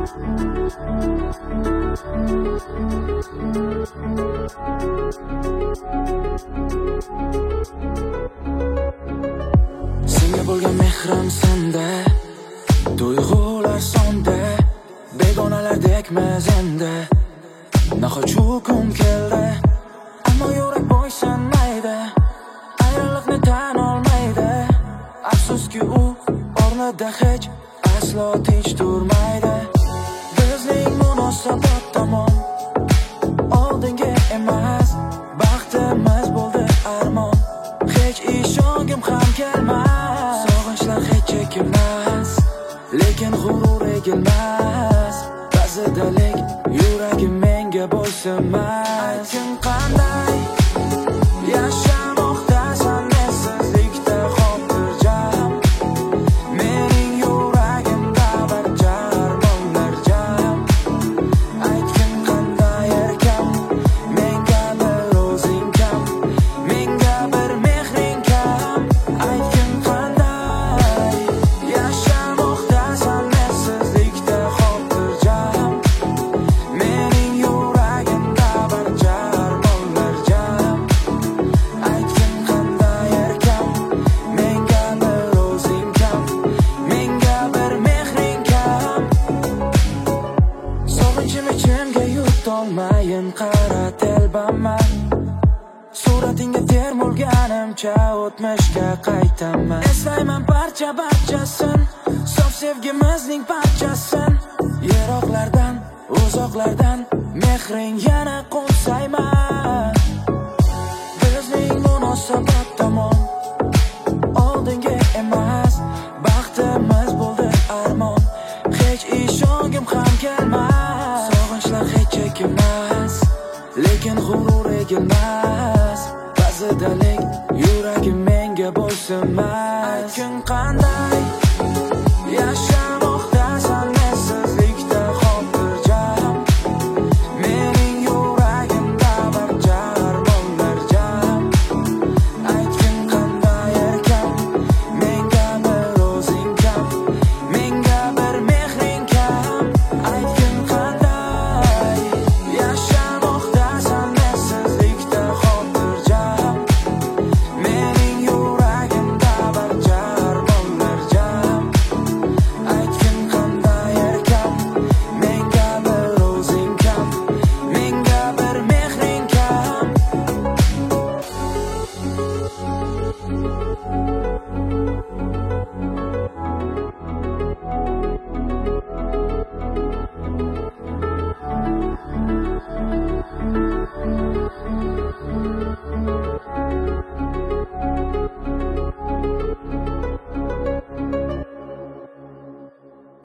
Senga bo'lgan mehrim senda, tuyg'ular sonda, begonalardekmiz endi. Nahot shu kun keldi, ammo yurak bo'ysunmaydi, ayriliqni tan olmaydi. Afsuski u o'rnida hech aslo tinch turmaydi. Bizning munosabat tamom, oldinga emas, baxtimiz bo'ldi armon. Hech ishongim ham kelmas, sog'inchlar hech chekilmas, lekin g'urur egilmas. Ba'zida lek yuragim menga bo'ysunmas. Ayting qanday yashamoqdasan mensizlikda xotirjam, mening yuragimda bir jarmonlar jam. Aytgin qanday erkam, menga bir o'zing kam, menga bir mehring kam. Aytgin qanday yashamoqdasan mensizlikda xotirjam, mening yuragimda bir jarmonlar jam. Aytgin qanday erkam, menga bir o'zing kam, menga bir mehring kam. Sog'inchim ichimga yutolmayin qara telbaman, suratingga termulganimcha o'tmishga qaytaman. Eslayman barchasin, sof sevgimizning parchasin. Yiroqlardan, uzoqlardan mehring yana qo'nsayman. Bizning munosabat tamom, oldinga emas, baxtimiz bo'ldi armon. Hech ishongim ham kelmas, sog'inchlar hech chekilmas, lekin g'urur egilmas. Ba'zida lek yuragim menga bo'ysunmas.